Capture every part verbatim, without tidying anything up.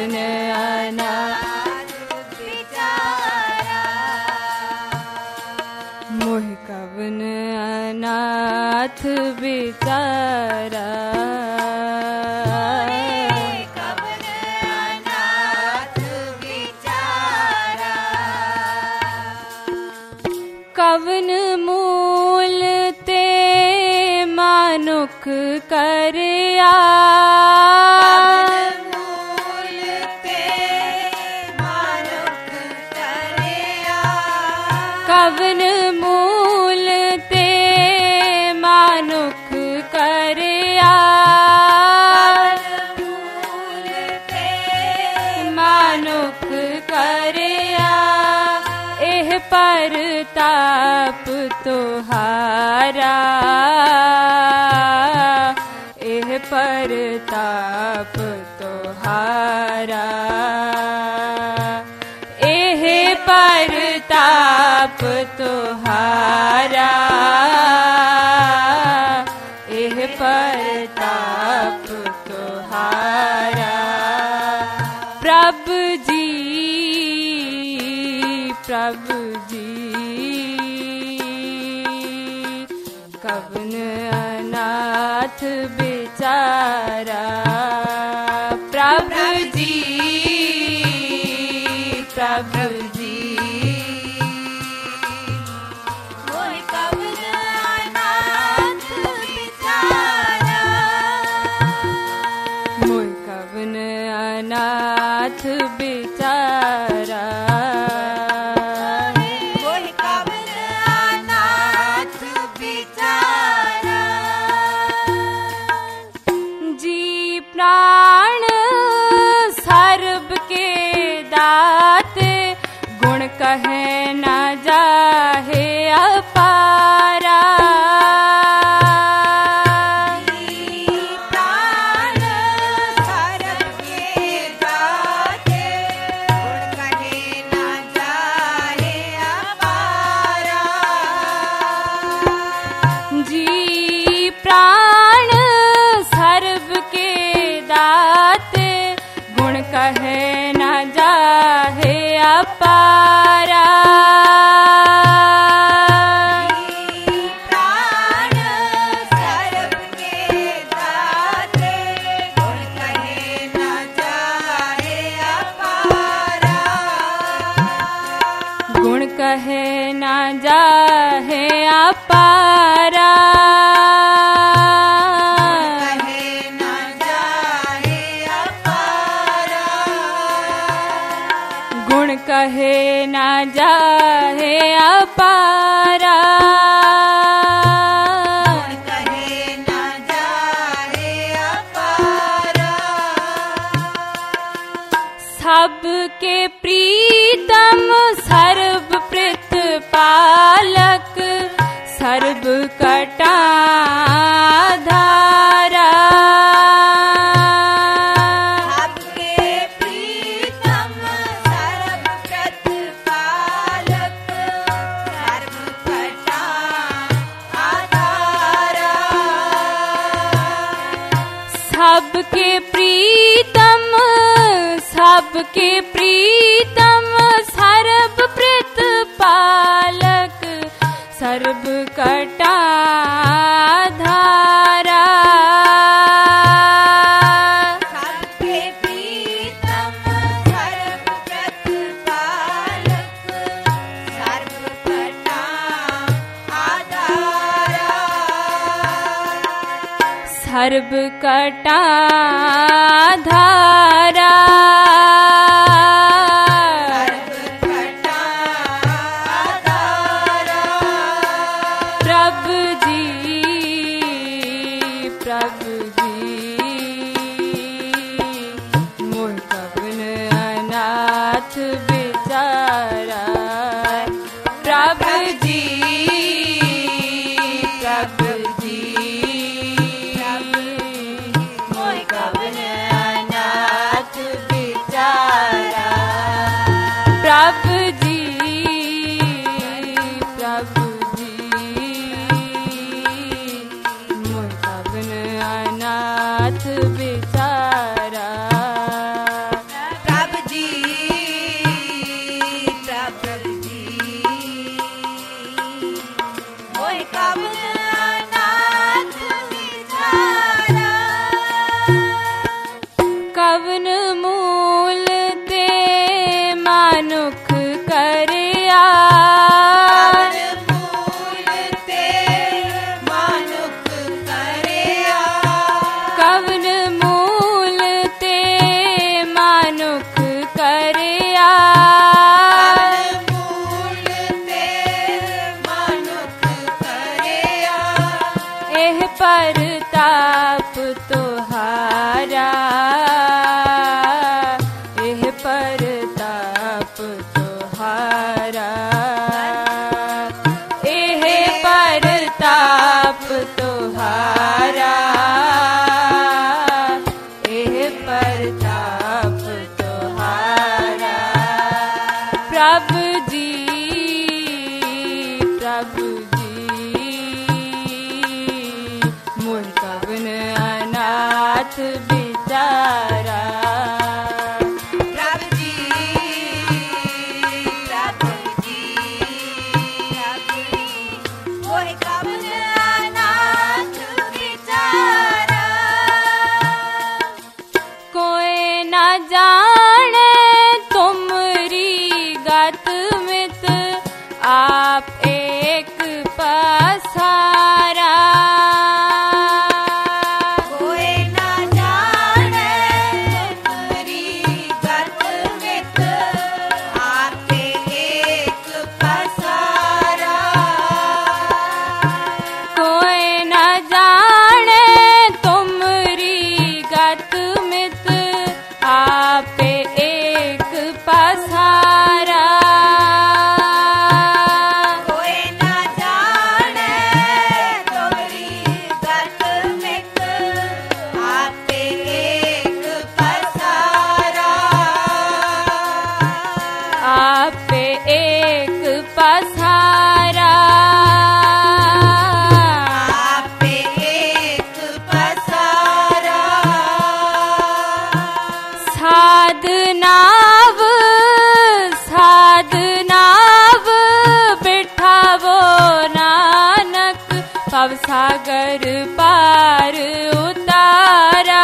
कवन अनाथ बेचारा, मोह कवन अनाथ बेचारा, कवन अनाथ बेचारा, कवन मूल ते मानुख करया, मूल ते मानुख करया, कवन मूल ते मानुख करया, मूल ते मानुख करया, एह परताप तुहारा, एह परताप तुहारा, एह परताप तुहारा, एह परताप तुहारा, प्रभु जी, प्रभु जी, कवन अनाथ बेचारा, प्रभु जी, प्रभु जी, मोह कवन अनाथ बेचारा, मोह कवन अनाथ बेचारा, मोह कवन अनाथ बेचारा, जी प्राण सर्ब के दाते, गुण कहे न जाहे अपारा, प्राण सरब के दाते, गुण कहे न जाहे अपारा, जी प्राण सर्ब के दाते, गुण कहे न जाहे अपारा, प्राण सरब के दाते, गुण कहे न जाहे अपारा, गुण कहे न जाहे अपारा, कहे न जाहे अपारा, गुण कहे न जाहे अपारा, कहे न जाहे अपारा, सबके प्रीतम सर्व प्रतिपालक, सर्व कटा धारा, सबके प्रीतम सर्व प्रतिपालक, सर्व कटा आधारा, सबके प्रीतम, सबके प्रीतम सर्व प्रतिपालक, सर्व कटा धारा, सबके प्रीतम सर्व प्रतिपालक, सर्व कटा आधारा, सर्व कटा धारा, सर्व कटा आधारा, प्रभु जी, प्रभु जी, मोह कवन अनाथ बेचारा, प्रभु जी, प्रभु जी, मोह कवन अनाथ बेचारा, प्रभु जी, प्रभु जी, मोह कवन अनाथ परताप तुहारा, एह परताप तुहारा, एह परताप तुहारा, एह परताप तुहारा। प्रभु जी, प्रभु जी, मोर कवन अनाथ बिचारा। प्रभु जी, प्रभु जी, प्रभु जी, मोर कवन अनाथ बिचारा। कोई न जाने तुमरी गत मित, आप एक पसारा। कोई ना जाने तुम्हारी गत मित, आपे एक पसारा। कोई न जाने तुमरी गत मित, आप एक पसारा। कोई ना जाने तुम्हारी गत मित, आपे एक पसारा। आप एक पसारा। आपे एक पसारा। साधनाव साधनाव बिठावो नानक, भवसागर पार उतारा।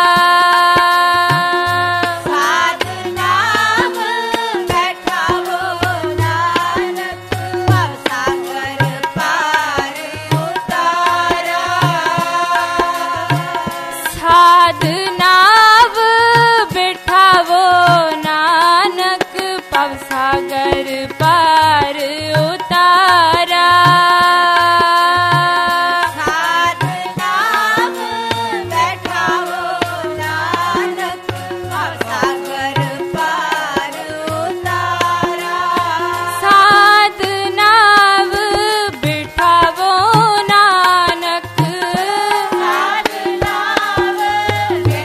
साधनाम बैठावो नानक, भवसागर पार उतारा। साधनाव बिठावो नानक, भवसागर पार उतारा। साधनाम बैठावो नानक, भवसागर पार उतारा। साधनाव बिठावो नानक, साधनाम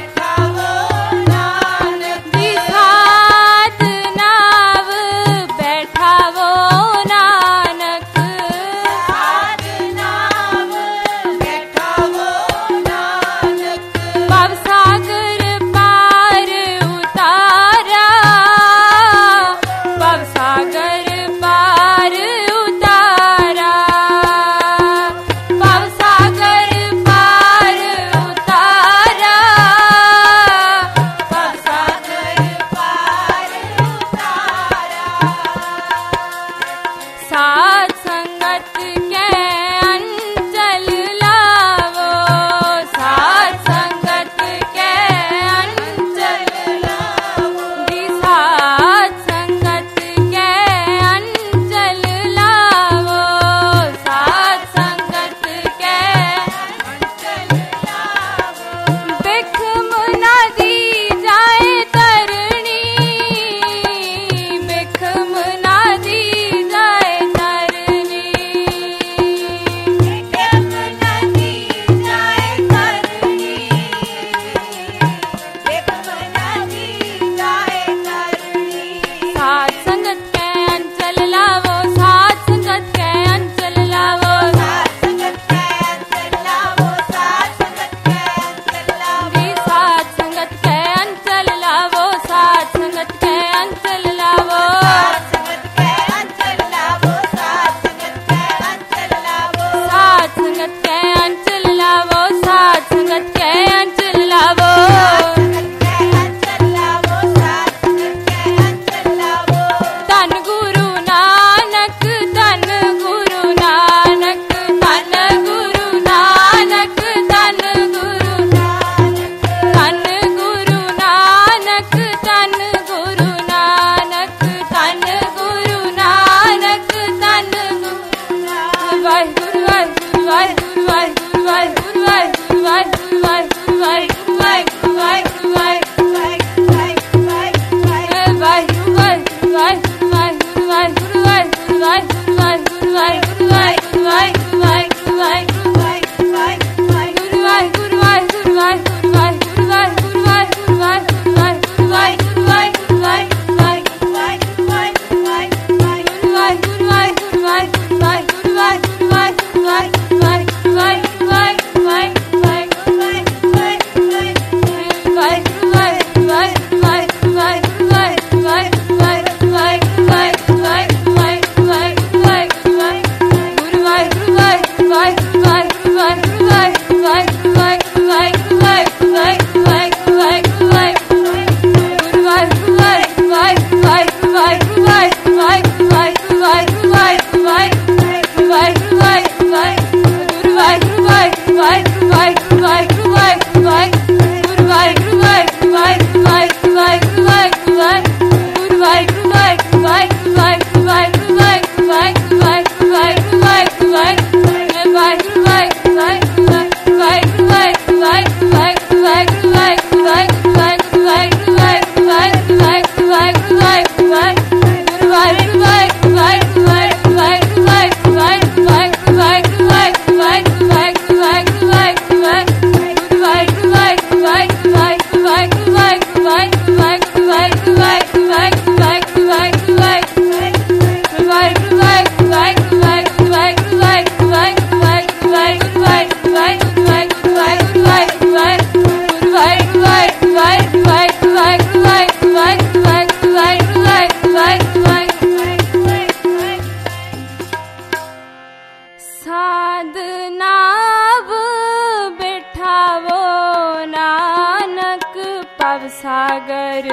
सागर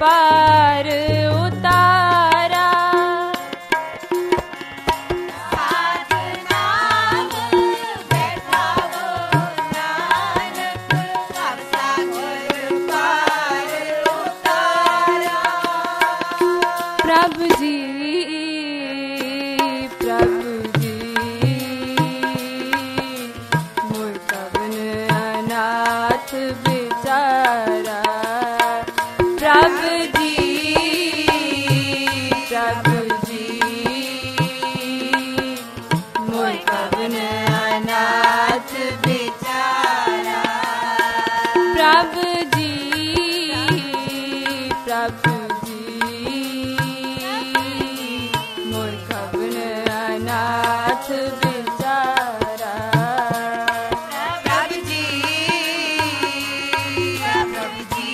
पार उतारा। प्रभु जी प्रभु जी मोर कवन अनाथ बेचारा। प्रभु जी प्रभु जी मोर कवन अनाथ बेचारा। प्रभु जी प्रभु अनाथ बेचारा। प्रभु जी प्रभु जी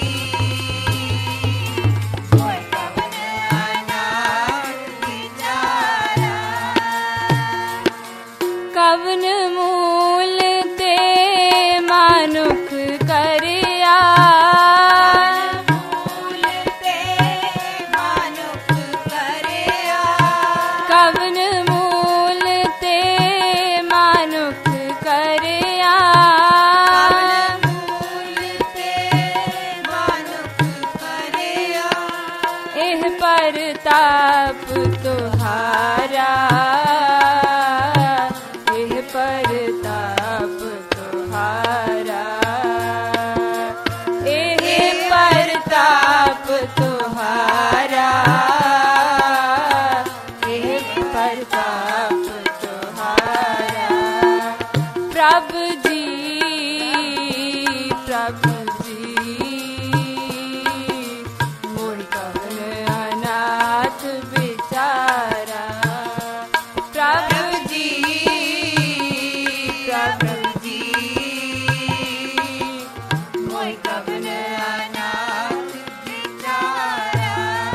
मोर कवन अनाथ बेचारा। कवन मूल ते मानुख करिया। कवन मूल ते मानुख करिया। एह परताप तुहारा एह परताप तुहारा। एह परताप तुहारा परताप तुहारा। प्रभु जी प्रभु जी मोर कवन अनाथ बेचारा। प्रभु जी प्रभु जी मोर कवन अनाथ बेचारा।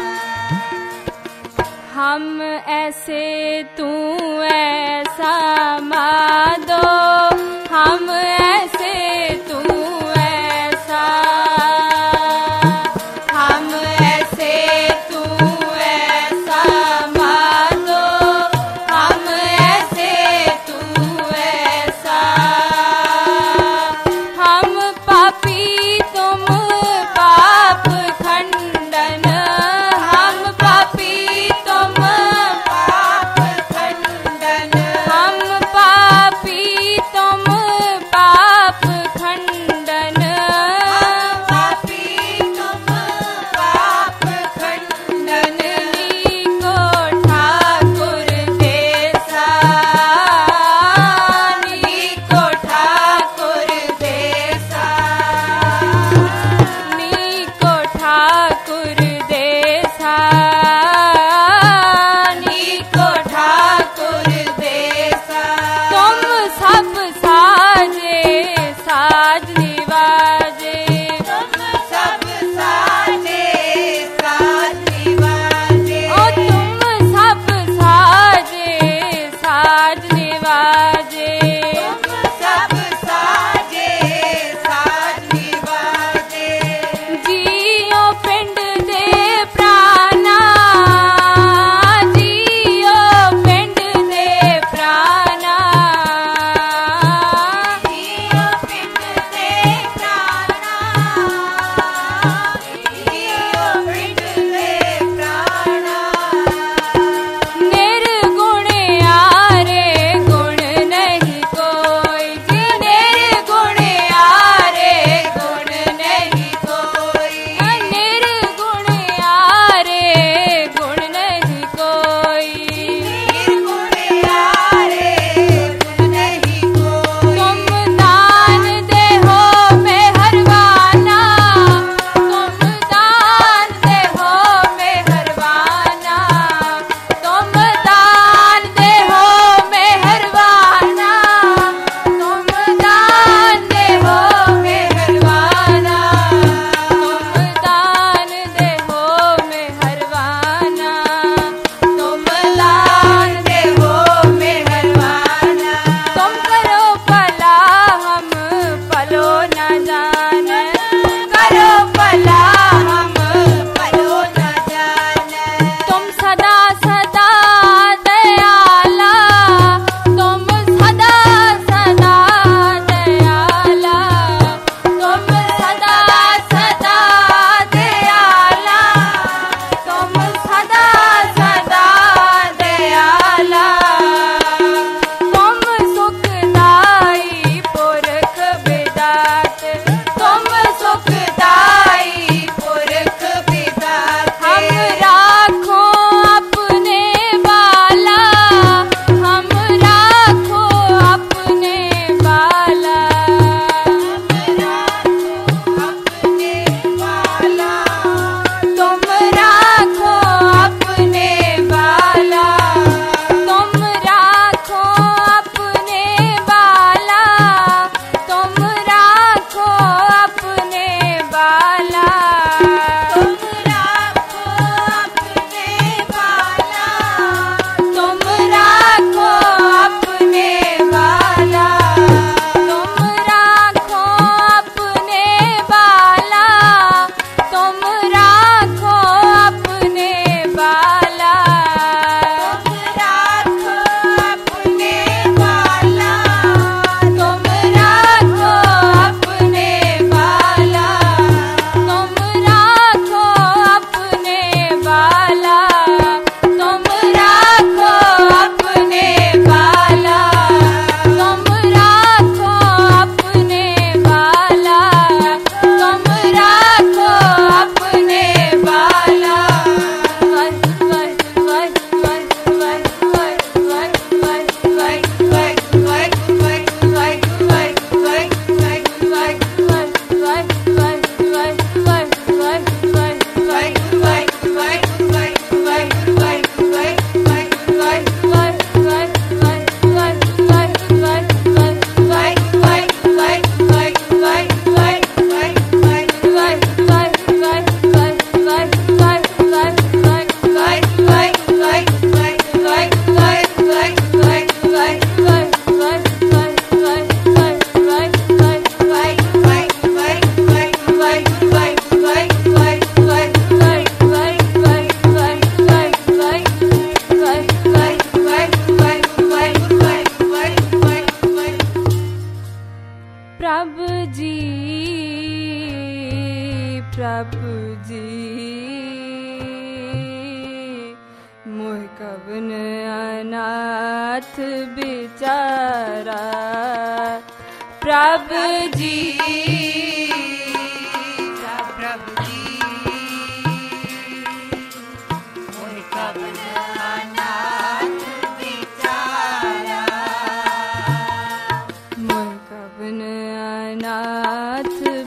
हम ऐसे तू ऐसा मादो। हम ऐसे तू ऐसा। हम ऐसे तू ऐसा मादो। हम ऐसे तू ऐसा। हम पापी तुम पाप खंडन। हम पापी तुम पाप खंडन। हम पापी तुम पाप प्रभु जी प्रभु जी मोह कवन अनाथ बिचारा प्रभु जी प्रभु जी मोह कवन अनाथ बिचारा मोह कवन अनाथ